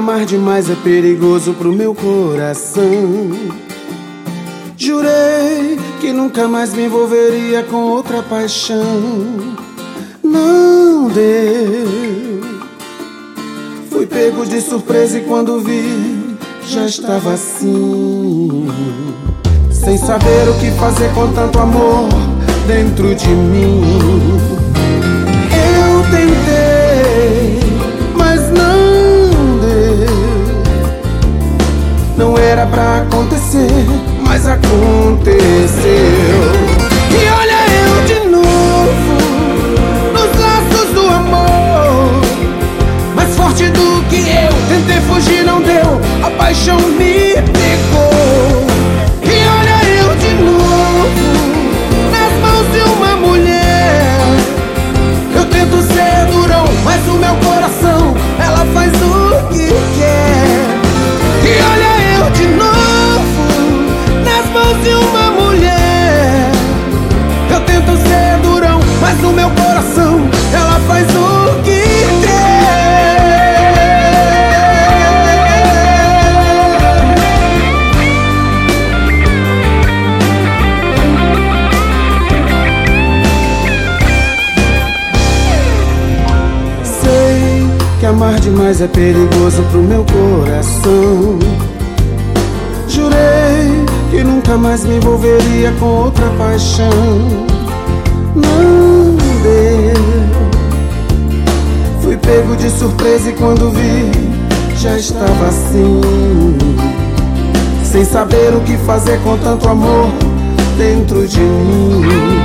amar demais é perigoso pro meu coração. Jurei que nunca mais me envolveria com outra paixão. Não deu. Fui pego de surpresa e quando vi, já estava assim, sem saber o que fazer com tanto amor dentro de mim. Eu tentei, mas não deu. Não era pra acontecer, mas aconteceu. E olha eu de novo nos laços do amor, mais forte do que eu. Tentei fugir, não deu, a paixão me pegou. E olha eu de novo nas mãos de uma mulher. Eu tento ser durão, mas o meu coração, ela faz o que quer. E olha eu de novo nas mãos de uma mulher. Eu tento ser durão, mas no meu coração, ela faz o que quer. Sei que amar demais é perigoso pro meu coração. Jurei que nunca mais me envolveria com outra paixão. Não deu. Fui pego de surpresa e quando vi, já estava assim, sem saber o que fazer com tanto amor dentro de mim.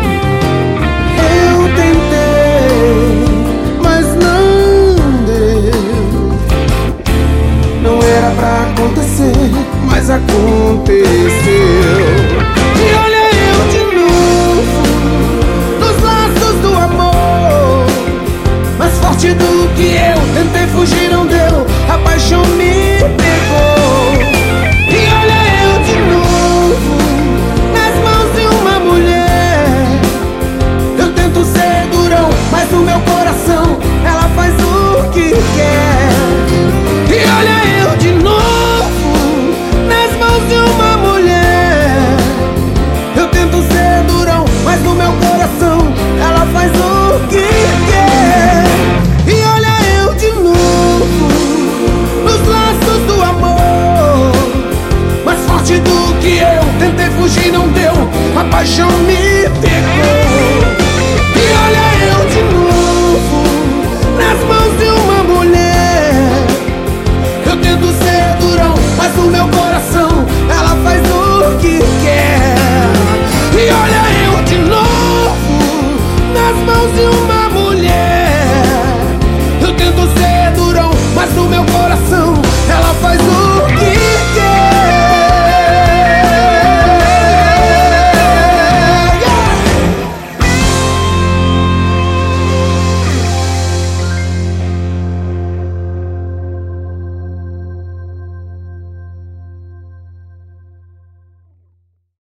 Eu tentei, mas não deu. Não era pra acontecer, mas aconteceu. E olha eu de novo nos laços do amor, mais forte do que eu. Tentei fugir, não deu, a paixão me pegou. E olha eu de novo nas mãos de uma mulher. Eu tento ser durão, mas o meu coração, ela faz o que quer. E olha eu de novo nas mãos de uma mulher. Eu tento ser durão, mas no meu coração, ela faz o que quer. E olha eu de novo nos laços do amor, mais forte do que eu. Tentei fugir, não deu, a paixão me